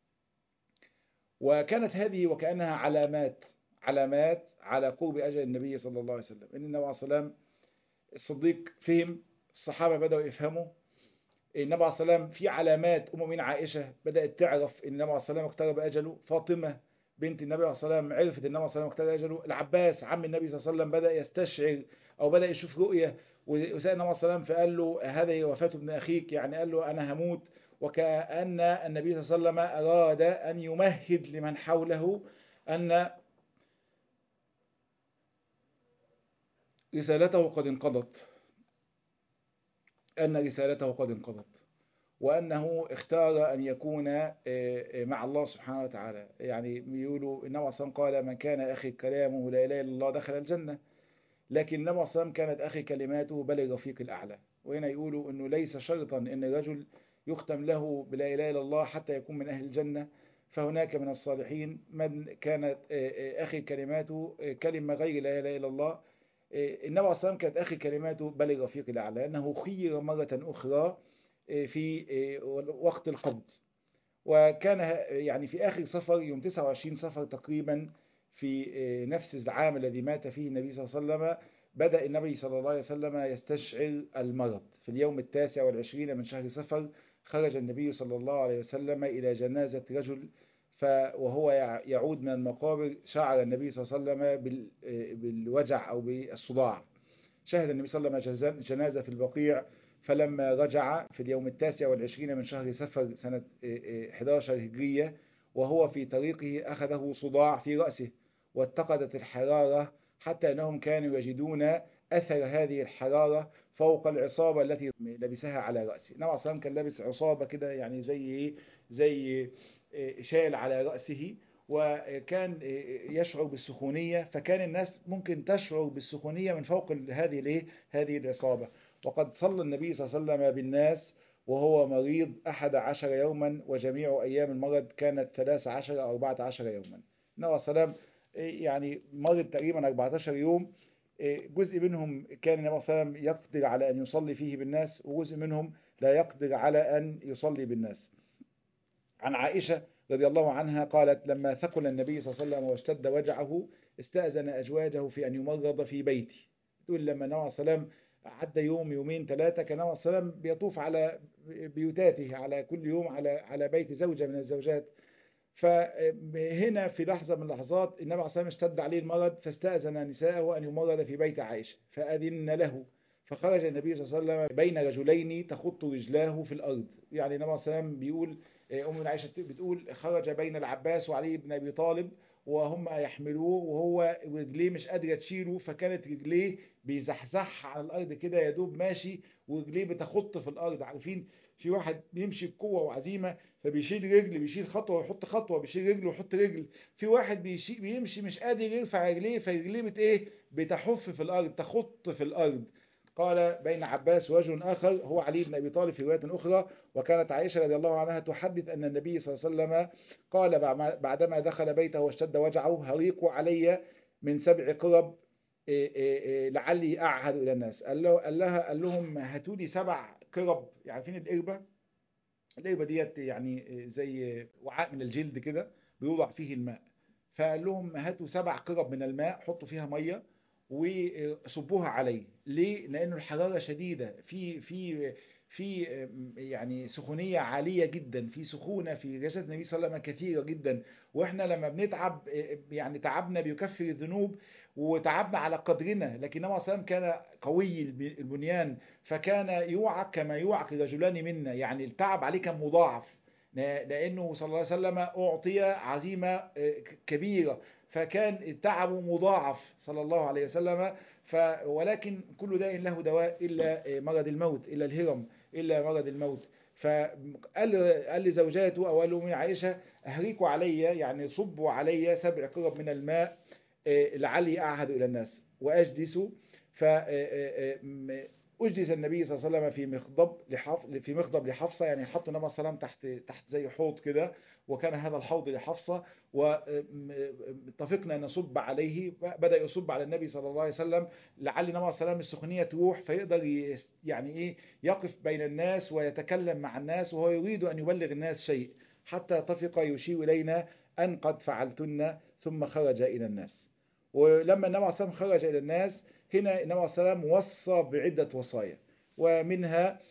وكانت هذه وكأنها علامات على قرب أجل النبي صلى الله عليه وسلم. إن النبي عليه الصلاة والسلام الصديق فهم، الصحابة بدأوا يفهموا، النبي عليه الصلاة والسلام في علامات. من عائشة بدأت تعرف إن النبي عليه الصلاة والسلام اقترب أجله، فاطمة بنت النبي عليه الصلاة والسلام عرفت إن النبي عليه الصلاة والسلام اقترب أجله، العباس عم النبي صلى الله عليه وسلم بدأ يستشعر أو بدأ يشوف رؤية، وسأل النبي عليه الصلاة والسلام فقال له هذه وفاة ابن أخيك، يعني قال له أنا هموت. وكأن النبي صلى الله عليه وسلم أراد أن يمهد لمن حوله أن رسالته قد انقضت، وأنه اختار أن يكون مع الله سبحانه وتعالى. يعني بيقولوا النبي صلى الله عليه وسلم قال من كان آخر كلامه لا إله إلا الله دخل الجنة، لكن النبي صلى الله عليه وسلم كانت آخر كلماته بل الرفيق الأعلى. وهنا يقولوا أنه ليس شرطا أن الرجل يختم له بلا إله إلا الله حتى يكون من أهل الجنة، فهناك من الصالحين من كانت آخر كلماته كلمة غير لا إله إلا الله. النبي عليه الصلاة والسلام كانت آخر كلماته بل الرفيق الأعلى، لأنه خير مرة أخرى في وقت القبض. وكان يعني في آخر صفر يوم 29 صفر تقريبا في نفس العام الذي مات فيه النبي صلى الله عليه وسلم، بدأ النبي صلى الله عليه وسلم يستشعر المرض. في اليوم 29 من شهر صفر خرج النبي صلى الله عليه وسلم إلى جنازة رجل، وهو يعود من المقابر شعر النبي صلى الله عليه وسلم بالوجع أو بالصداع. شهد النبي صلى الله عليه وسلم جنازة في البقيع، فلما رجع في اليوم 29 من شهر صفر سنة 11 هجرية وهو في طريقه أخذه صداع في رأسه، واتقدت الحرارة حتى أنهم كانوا يجدون أثر هذه الحرارة فوق العصابة التي لبسها على رأسه. النبي صلى الله عليه وسلم كان لابس عصابة كده، يعني زي شال على رأسه، وكان يشعر بالسخونية، فكان الناس ممكن تشعر بالسخونية من فوق هذه العصابة. وقد صلى النبي صلى الله عليه وسلم بالناس وهو مريض 11 يوما، وجميع أيام المرض كانت 13 أو 14 يوما. النبي صلى الله عليه وسلم يعني مرض تقريبا 14 يوم، جزء منهم كان النبي صلى الله عليه وسلم يقدر على أن يصلي فيه بالناس، وجزء منهم لا يقدر على أن يصلي بالناس. عن عائشة رضي الله عنها قالت لما ثقل النبي صلى الله عليه وسلم واشتد وجعه استأذن أزواجه في أن يمرض في بيتي. تقول لما النبي صلى الله عليه وسلم عدى يوم يومين 3 كان النبي صلى الله عليه وسلم بيطوف على بيوتاته، على كل يوم على بيت زوجة من الزوجات. فهنا في لحظة من اللحظات النبي صلى الله عليه وسلم اشتد عليه المرض، فاستأذن نساءه أن يمرض في بيت عائشة فأذن له، فخرج النبي صلى الله عليه وسلم بين رجلين تخط رجلاه في الأرض. يعني النبي صلى الله عليه وسلم بيقول أم عائشة بتقول خرج بين العباس وعلي بن أبي طالب وهم يحملوه وهو رجليه مش قادرة تشيله، فكانت رجليه بيزحزح على الأرض كده يا دوب ماشي، ورجليه بتخط في الأرض. عارفين في واحد بيمشي بقوة وعزيمة فبيشيل رجل، بيشيل خطوة ويحط خطوة، بيشيل رجل ويحط رجل. في واحد بيمشي مش قادر يرفع رجليه، فرجليه بتحف في الأرض، تخط في الأرض. قال بين عباس ورجل آخر هو علي بن أبي طالب في رواية أخرى. وكانت عائشة رضي الله عنها تحدث أن النبي صلى الله عليه وسلم قال بعدما دخل بيته واشتد وجعه هريقوا علي من 7 قرب لعلي أعهد إلى الناس. قال لهم هاتوا لي 7 قرب. عارفين القربة ديت يعني زي وعاء من الجلد كده بيوضع فيه الماء، فقال لهم هاتوا 7 قرب من الماء حطوا فيها مية وصبوها عليه. ليه؟ لأنه الحرارة شديدة، في يعني سخونية عالية جدا، في سخونة في جسد النبي صلى الله عليه وسلم كثيرة جدا. واحنا لما بنتعب يعني تعبنا بيكفر الذنوب وتعبنا على قدرنا، لكن النبي صلى الله عليه وسلم كان قوي البنيان فكان يوعك كما يوعك رجلان منا، يعني التعب عليه كان مضاعف، لأنه صلى الله عليه وسلم أعطي عزيمة كبيرة فكان التعب مضاعف صلى الله عليه وسلم. ولكن كل داء له دواء إلا مرض الموت، إلا الهرم، إلا مرض الموت. قال لزوجاته أو قال لأم عائشة أهريكوا علي، يعني صبوا علي 7 قرب من الماء لعلي أعهد إلى الناس وأجلس. أجلس النبي صلى الله عليه وسلم في مخضب لحفصة، يعني حط النبي صلى الله عليه وسلم تحت زي حوض كده، وكان هذا الحوض لحفصة، واتفقنا أن نصب عليه. بدأ يصب على النبي صلى الله عليه وسلم لعل النبي صلى الله عليه وسلم السخونية تروح، فيقدر يعني إيه يقف بين الناس ويتكلم مع الناس، وهو يريد أن يبلغ الناس شيء، حتى طفق يشير إلينا أن قد فعلتن، ثم خرج إلى الناس. ولما النبي عليه الصلاة والسلام خرج إلى الناس، هنا النبي عليه الصلاة والسلام وصى بعدة وصايا، ومنها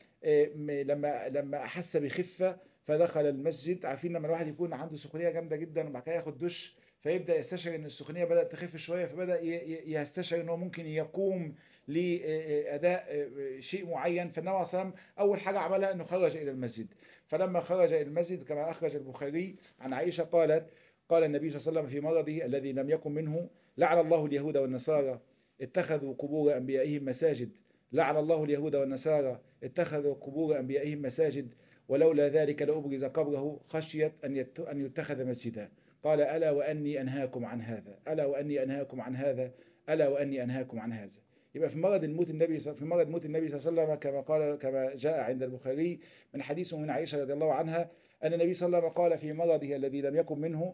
لما أحس بخفة فدخل المسجد. عارفين لما الواحد يكون عنده سخونية جامدة جدا وبعد كده ياخد دش، فيبدأ يستشعر ان السخونية بدأت تخف شوية، فبدأ يستشعر انه ممكن يقوم لأداء شيء معين. فالنبي عليه الصلاة والسلام أول حاجة عملها أنه خرج إلى المسجد. فلما خرج إلى المسجد كما أخرج البخاري عن عائشة قالت: قال النبي صلى الله عليه وسلم في مرضه الذي لم يكن منه: لعن الله اليهود والنصارى اتخذوا قبور أنبيائهم مساجد. لعن الله اليهود والنصارى اتخذوا قبور أنبيائهم مساجد، ولولا ذلك لأبرز قبره خشية أن يتخذ مسجدا. قال: ألا وأني أنهاكم عن هذا، ألا وأني أنهاكم عن هذا، ألا وأني أنهاكم عن هذا. يبقى في مرض موت النبي صلى الله عليه وسلم كما جاء عند البخاري من حديث من عائشة رضي الله عنها أن النبي صلى الله عليه وسلم قال في مرضه الذي لم يكن منه: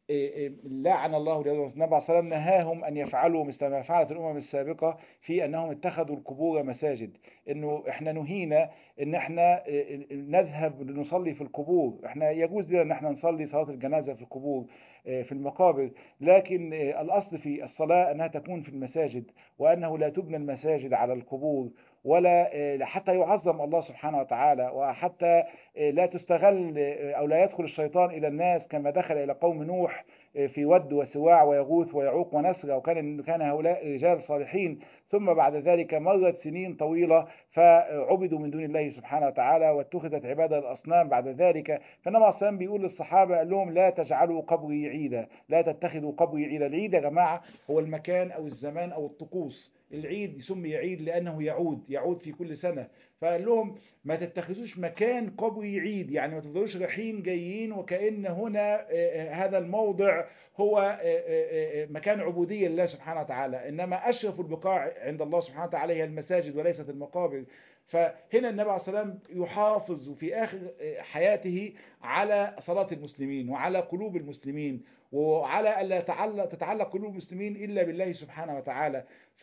لعن الله اليهود. النبي صلى الله عليه وسلم نهاهم أن يفعلوا مثل ما فعلت الأمم السابقة في أنهم اتخذوا القبور مساجد. إنه إحنا نهينا إن إحنا نذهب لنصلي في القبور. إحنا يجوز لنا إن إحنا نصلي صلاة الجنازة في القبور في المقابر، لكن الأصل في الصلاة أنها تكون في المساجد، وأنه لا تبنى المساجد على القبور، ولا حتى يعظم الله سبحانه وتعالى، وحتى لا تستغل أو لا يدخل الشيطان إلى الناس كما دخل إلى قوم نوح في ود وسواع ويغوث ويعوق ونسر، وكان هؤلاء رجال صالحين. ثم بعد ذلك مرت سنين طويلة فعبدوا من دون الله سبحانه وتعالى، واتخذت عبادة الأصنام بعد ذلك. فالنبي عليه الصلاة بيقول للصحابة، قال لهم: لا تجعلوا قبري عيدا، لا تتخذوا قبري عيدا. العيد يا جماعة هو المكان أو الزمان أو الطقوس. العيد يسمي عيد لأنه يعود في كل سنة. فقال لهم: ما تتخذوش مكان قبري عيد، يعني ما تفضلوش رايحين جايين وكأن هنا هذا الموضع هو مكان عبودية لله سبحانه وتعالى، إنما أشرف البقاع عند الله سبحانه وتعالى هي المساجد وليست المقابر. فهنا النبي عليه الصلاة والسلام يحافظ في آخر حياته على صلاة المسلمين وعلى قلوب المسلمين، وعلى ألا تتعلق قلوب المسلمين إلا بالله سبحانه وتعالى.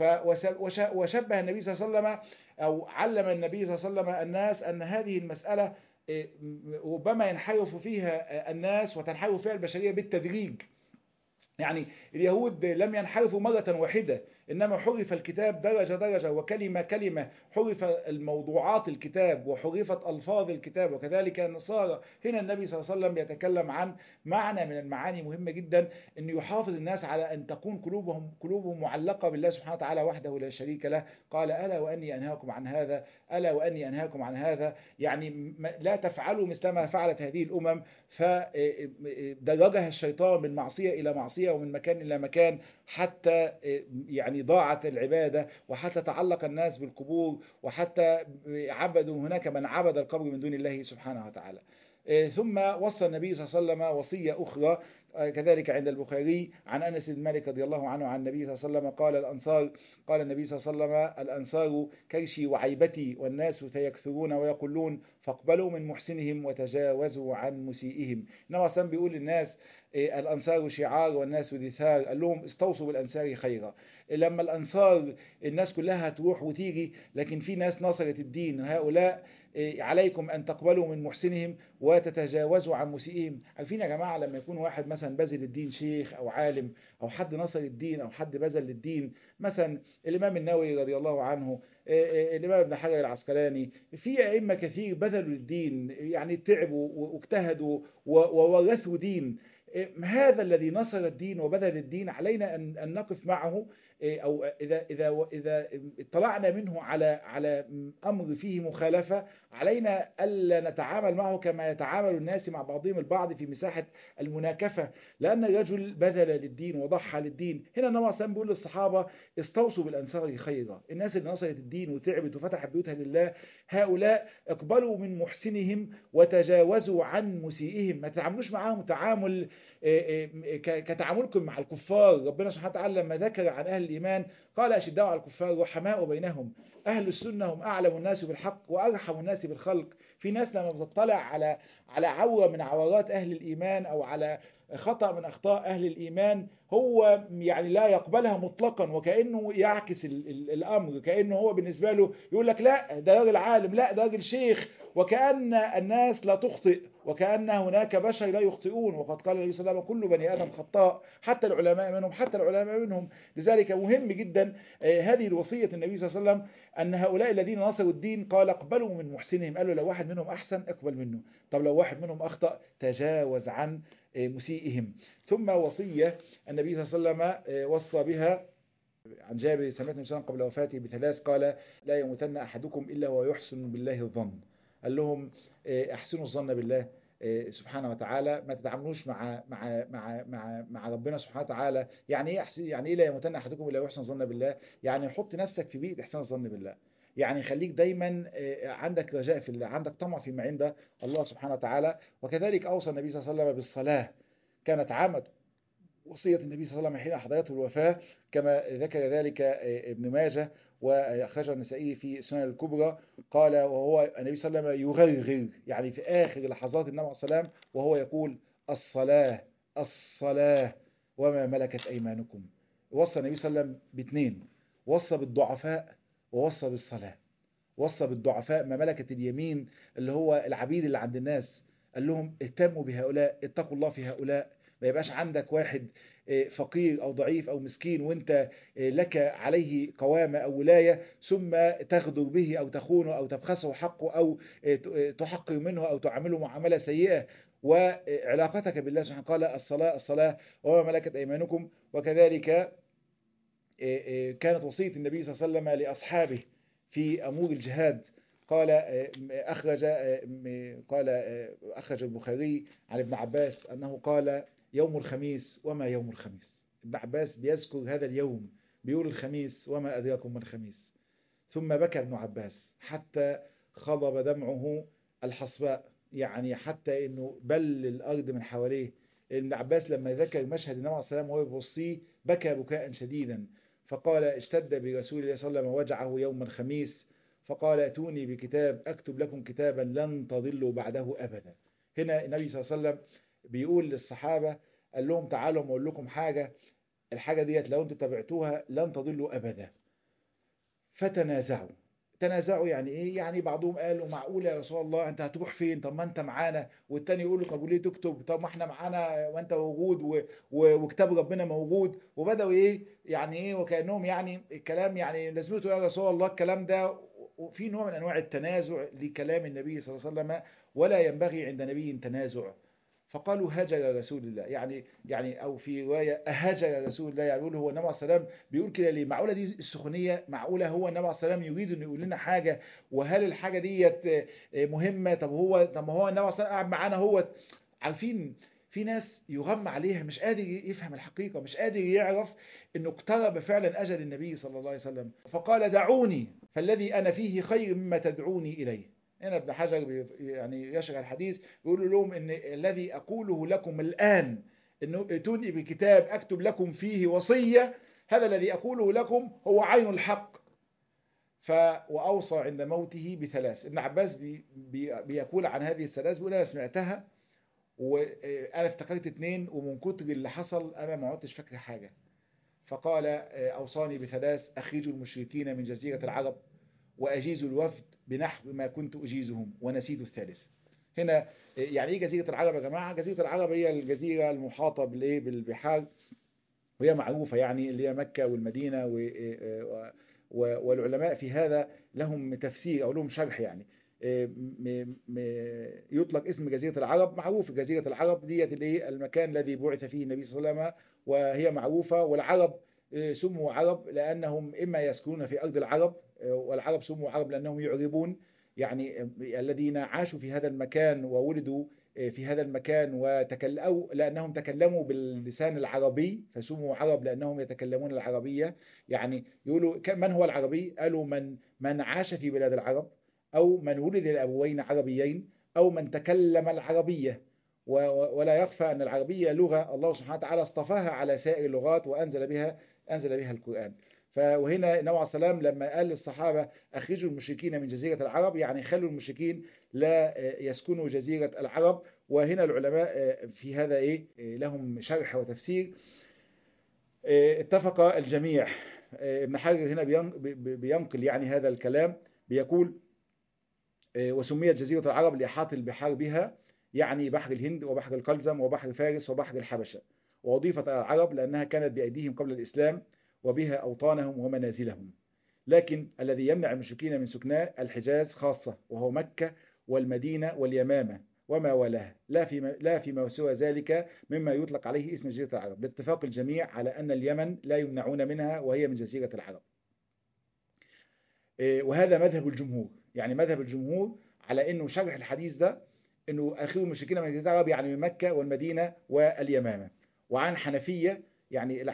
وشبه النبي صلى الله عليه وسلم أو علم النبي صلى الله عليه وسلم الناس أن هذه المسألة ربما ينحرف فيها الناس وتنحرف فيها البشرية بالتدريج. يعني اليهود لم ينحرفوا مرة واحدة، إنما حرف الكتاب درجة درجة وكلمة كلمة، حرف الموضوعات الكتاب وحرفت ألفاظ الكتاب، وكذلك النصارى. هنا النبي صلى الله عليه وسلم يتكلم عن معنى من المعاني مهمة جدا، أن يحافظ الناس على أن تكون قلوبهم معلقة بالله سبحانه وتعالى وحده لا شريك له. قال: ألا وأني أنهاكم عن هذا، ألا وأني أنهاكم عن هذا، يعني لا تفعلوا مثل ما فعلت هذه الأمم. فدرجها الشيطان من معصية إلى معصية ومن مكان إلى مكان، حتى يعني ضاعت العبادة، وحتى تعلق الناس بالقبور، وحتى عبدوا هناك من عبد القبر من دون الله سبحانه وتعالى. ثم وصى النبي صلى الله عليه وسلم وصية أخرى كذلك عند البخاري عن أنس بن مالك رضي الله عنه عن النبي صلى الله عليه وسلم قال النبي صلى الله عليه وسلم: الأنصار كرشي وعيبتي، والناس سيكثرون ويقولون، فاقبلوا من محسنهم وتجاوزوا عن مسيئهم. النبي صلى بيقول للناس: الأنصار شعار والناس دثار. قال لهم: استوصوا بالأنصار خيرا. لما الأنصار الناس كلها تروح وتيجي، لكن في ناس نصرت الدين، هؤلاء عليكم أن تقبلوا من محسنهم وتتجاوزوا عن مسيئهم. عارفين يا جماعة لما يكون واحد مثلا بذل الدين، شيخ أو عالم أو حد نصر الدين أو حد بذل للدين، مثلا الإمام النووي رضي الله عنه، الإمام ابن حجر العسقلاني، في أئمة كثير بذلوا للدين، يعني تعبوا واجتهدوا وورثوا دين. هذا الذي نصر الدين وبذل الدين علينا أن نقف معه، أو إذا اطلعنا منه على أمر فيه مخالفة، علينا ألا نتعامل معه كما يتعامل الناس مع بعضهم البعض في مساحة المناكفة، لأن الرجل بذل للدين وضحى للدين. هنا النبي صلى الله عليه وسلم بيقول للصحابة: استوصوا بالأنصار خيرا. الناس اللي نصرت الدين وتعبت وفتحت بيوتها لله، هؤلاء اقبلوا من محسنهم وتجاوزوا عن مسيئهم. ما تتعاملوش معاهم تعامل كتعاملكم مع الكفار. ربنا سبحانه وتعالى لما ذكر عن أهل الإيمان قال: أشداء على الكفار رحماء بينهم. أهل السنة هم أعلم الناس بالحق وأرحم الناس بالخلق. في ناس لما بتطلع على عورة من عورات أهل الإيمان أو على خطأ من أخطاء أهل الإيمان، هو يعني لا يقبلها مطلقا، وكأنه يعكس الأمر، كأنه هو بالنسبة له يقول لك: لا ده راجل عالم، لا ده راجل شيخ، وكأن الناس لا تخطئ، وكأن هناك بشر لا يخطئون. وقد قال النبي صلى الله عليه وسلم: كل بني آدم خطاء، حتى العلماء منهم، حتى العلماء منهم. لذلك مهم جدا هذه الوصية النبي صلى الله عليه وسلم، أن هؤلاء الذين نصروا الدين قال: اقبلوا من محسنهم. قالوا لو واحد منهم أحسن اقبل منه، طب لو واحد منهم أخطأ تجاوز عن مسيئهم. ثم وصية النبي صلى الله عليه وسلم وصى بها عن جابر: سمعت النبي صلى الله عليه وسلم قبل وفاته بثلاث، قال: لا يموتن أحدكم إلا وهو يحسن بالله الظن. قال لهم: احسنوا الظن بالله سبحانه وتعالى، ما تتعاملوش مع ربنا سبحانه وتعالى. يعني ايه يعني ايه لا يموتن احدكم الا ويحسن الظن بالله؟ يعني حط نفسك في بيئة احسان الظن بالله، يعني خليك دايما عندك رجاء في الله، عندك طمع فيما عند الله سبحانه وتعالى. وكذلك اوصى النبي صلى الله عليه وسلم بالصلاة، كانت عامة وصية النبي صلى الله عليه وسلم حين حضرته الوفاة، كما ذكر ذلك ابن ماجه وأخرجه النسائي في السنن الكبرى. قال وهو النبي صلى الله عليه وسلم يغرغر، يعني في آخر لحظات النبي صلى الله عليه وسلم وهو يقول: الصلاة الصلاة وما ملكت أيمانكم. وصى النبي صلى الله عليه وسلم باثنين: وصى بالضعفاء ووصى بالصلاة. وصى بالضعفاء ما ملكت اليمين، اللي هو العبيد اللي عند الناس، قال لهم: اهتموا بهؤلاء، اتقوا الله في هؤلاء. ما يبقاش عندك واحد فقير أو ضعيف أو مسكين وانت لك عليه قوامة أو ولاية، ثم تغدر به أو تخونه أو تبخسه حقه أو تحقر منه أو تعامله معاملة سيئة. وعلاقتك بالله سبحانه قال: الصلاة الصلاة وما ملكت أيمانكم. وكذلك كانت وصية النبي صلى الله عليه وسلم لأصحابه في أمور الجهاد. قال أخرج البخاري عن ابن عباس أنه قال: يوم الخميس وما يوم الخميس. ابن عباس بيذكر هذا اليوم، بيقول الخميس وما أدراكم ما الخميس. ثم بكى ابن عباس حتى خضب دمعه الحصباء، يعني حتى انه بل الارض من حواليه. ابن عباس لما ذكر مشهد النبي عليه الصلاه والسلام وهو بيوصيه بكى بكاء شديدا، فقال: اشتد برسول الله صلى الله عليه وسلم وجعه يوم الخميس، فقال: اتوني بكتاب اكتب لكم كتابا لن تضلوا بعده ابدا. هنا النبي صلى الله عليه وسلم بيقول للصحابه، قال لهم: تعالوا اقول لكم حاجه، الحاجه ديت لو انتم تبعتوها لن تضلوا ابدا. فتنازعوا. تنازعوا يعني ايه؟ يعني بعضهم قالوا: معقوله يا رسول الله انت هتروح فين؟ طب ما انت معانا. والتاني يقول له: طب وليه تكتب؟ طب ما احنا معانا وانت موجود وكتاب ربنا موجود. وبداوا ايه يعني ايه، وكانهم يعني الكلام يعني لازمته يا رسول الله الكلام ده. وفي نوع من انواع التنازع لكلام النبي صلى الله عليه وسلم، ولا ينبغي عند نبي تنازع. فقالوا: هجر رسول الله، يعني او في روايه اهجر رسول الله، يعني يقول هو النبي عليه الصلاه والسلام بيقول كده ليه؟ معقوله دي السخونيه؟ معقوله هو النبي عليه الصلاه والسلام يريد انه يقول لنا حاجه؟ وهل الحاجه ديت مهمه؟ طب ما هو النبي عليه الصلاه والسلام قاعد معانا هو. عارفين في ناس يغم عليها، مش قادر يفهم الحقيقه، مش قادر يعرف انه اقترب فعلا اجل النبي صلى الله عليه وسلم. فقال: دعوني فالذي انا فيه خير مما تدعوني اليه. هنا ابن حجر يعني يشرح الحديث، بيقول لهم ان الذي اقوله لكم الان انه ائتوني بكتاب اكتب لكم فيه وصية، هذا الذي اقوله لكم هو عين الحق. واوصى عند موته بثلاث. ابن عباس بيقول عن هذه الثلاث، بيقول: انا سمعتها وانا افتكرت اثنين، ومن كتر اللي حصل انا ما عدتش فاكر حاجة. فقال: اوصاني بثلاث: اخرجوا المشركين من جزيرة العرب، وأجيز الوفد بنحو ما كنت أجيزهم، ونسيت الثالث. هنا يعني ايه جزيرة العرب يا جماعة؟ جزيرة العرب هي الجزيرة المحاطة بالبحار، وهي معروفة يعني اللي هي مكة والمدينة والعلماء في هذا لهم تفسير أو لهم شرح. يعني يطلق اسم جزيرة العرب. معروف جزيرة العرب ديت المكان الذي بعث فيه النبي صلى الله عليه وسلم، وهي معروفة. والعرب سموا عرب لأنهم إما يسكنون في أرض العرب، والعرب سموا عرب لأنهم يعربون، يعني الذين عاشوا في هذا المكان وولدوا في هذا المكان أو لأنهم تكلموا باللسان العربي فسموا عرب لأنهم يتكلمون العربية. يعني يقولوا من هو العربي؟ قالوا من عاش في بلاد العرب، أو من ولد لأبوين عربيين، أو من تكلم العربية. ولا يخفى أن العربية لغة الله سبحانه وتعالى اصطفاها على سائر اللغات أنزل بها القرآن. وهنا النبي عليه السلام لما قال للصحابة أخرجوا المشركين من جزيرة العرب، يعني خلوا المشركين لا يسكنوا جزيرة العرب. وهنا العلماء في هذا لهم شرح وتفسير. اتفق الجميع. ابن حجر هنا بينقل يعني هذا الكلام، بيقول وسميت جزيرة العرب لإحاطة البحار بها، يعني بحر الهند وبحر القلزم وبحر فارس وبحر الحبشة. وأضيفت إلى العرب لأنها كانت بأيديهم قبل الإسلام، وبها أوطانهم ومنازلهم. لكن الذي يمنع المشركين من سكناء الحجاز خاصة، وهو مكة والمدينة واليمامة وما ولاها، لا فيما سوى ذلك مما يطلق عليه اسم جزيرة العرب، باتفاق الجميع على أن اليمن لا يمنعون منها وهي من جزيرة العرب. وهذا مذهب الجمهور، يعني مذهب الجمهور على أنه شرح الحديث ده أنه آخر المشركين من جزيرة العرب يعني من مكة والمدينة واليمامة. وعن حنفية يعني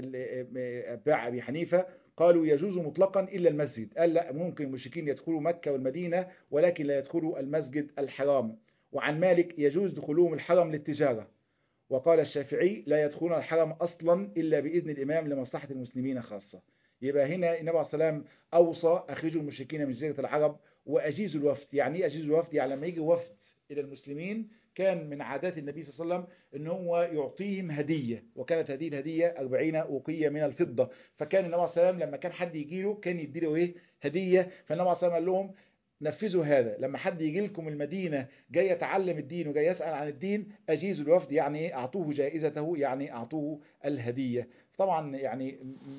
اتباع أبي حنيفة قالوا يجوز مطلقا إلا المسجد، قال لا، ممكن المشركين يدخلوا مكة والمدينة ولكن لا يدخلوا المسجد الحرام. وعن مالك يجوز دخولهم الحرم للتجارة. وقال الشافعي لا يدخلون الحرم أصلا إلا بإذن الإمام لمصلحة المسلمين خاصة. يبقى هنا النبي عليه السلام أوصى أخرجوا المشركين من جزيرة العرب وأجيزوا الوفد. يعني إيه أجيزوا الوفد؟ يعني لما يجي وفد إلى المسلمين كان من عادات النبي صلى الله عليه وسلم أن هو يعطيهم هدية، وكانت هذه الهدية 40 أوقية من الفضة. فكان النبي عليه السلام لما كان حد يجي له كان يدي له هدية. فالنبي عليه السلام قال لهم نفذوا هذا، لما حد يجي لكم المدينة جاي يتعلم الدين وجاي يسأل عن الدين أجيزوا الوفد، يعني أعطوه جائزته، يعني أعطوه الهدية. طبعا يعني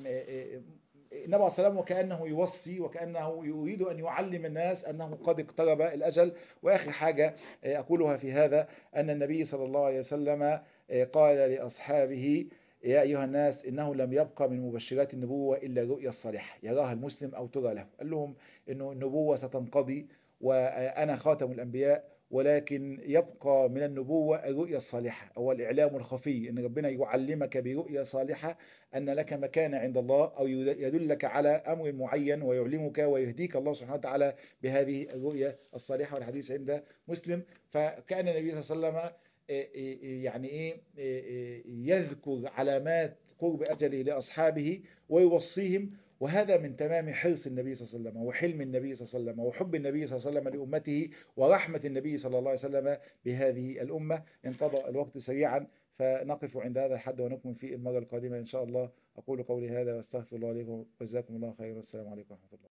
النبي عليه السلام وكأنه يوصي وكأنه يريد أن يعلم الناس أنه قد اقترب الأجل. وآخر حاجة أقولها في هذا أن النبي صلى الله عليه وسلم قال لأصحابه يا أيها الناس إنه لم يبقى من مبشرات النبوة إلا الرؤيا الصالحة يراها المسلم أو ترى له. قال لهم إنه النبوة ستنقضي وأنا خاتم الأنبياء، ولكن يبقى من النبوة الرؤيا الصالحة، هو الإعلام الخفي، أن ربنا يعلمك برؤيا صالحة أن لك مكانة عند الله، أو يدلك على أمر معين ويعلمك ويهديك الله سبحانه وتعالى بهذه الرؤيا الصالحة. والحديث عند مسلم. فكان النبي صلى الله عليه وسلم يعني يذكر علامات قرب أجله لأصحابه ويوصيهم. وهذا من تمام حرص النبي صلى الله عليه وسلم وحلم النبي صلى الله عليه وسلم وحب النبي صلى الله عليه وسلم لأمته ورحمة النبي صلى الله عليه وسلم بهذه الأمة. انقضى الوقت سريعا، فنقف عند هذا الحد ونكمل في المرة القادمة إن شاء الله. أقول قولي هذا واستغفر الله لكم وجزاكم الله خيرا. والسلام عليكم ورحمة الله.